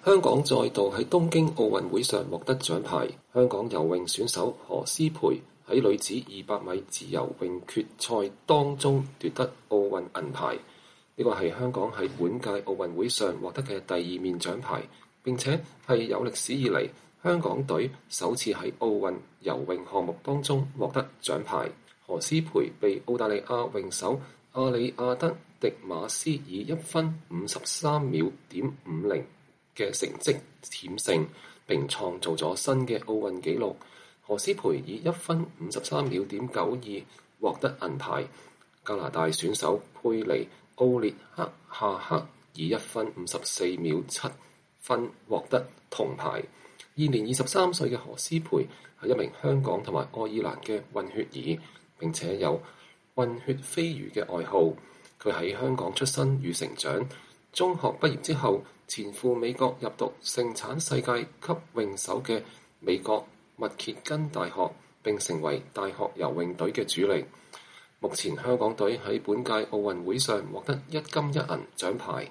香港再度喺東京奧運會上獲得獎牌。香港游泳選手何詩蓓喺女子200米自由泳決賽當中奪得奧運銀牌。呢個係香港喺本屆奧運會上獲得嘅第2面獎牌，並且係有歷史以嚟香港隊首次喺奧運游泳項目當中獲得獎牌。何詩蓓被澳大利亞泳手阿里亞德迪馬斯以1分53秒.50嘅成績險勝，並創造咗新嘅奧運紀錄。何詩蓓以1分53秒.92獲得銀牌。加拿大選手佩尼奧列克夏克以1分54秒7獲得銅牌。現年23歲嘅何詩蓓係一名香港同埋愛爾蘭嘅混血兒，並且有混血飛魚嘅愛好。佢喺香港出生與成長，中學畢業之後前赴美國入讀盛產世界級泳手嘅美國密歇根大學，並成為大學游泳隊嘅主力。目前香港隊喺本屆奧運會上獲得1金1銀獎牌。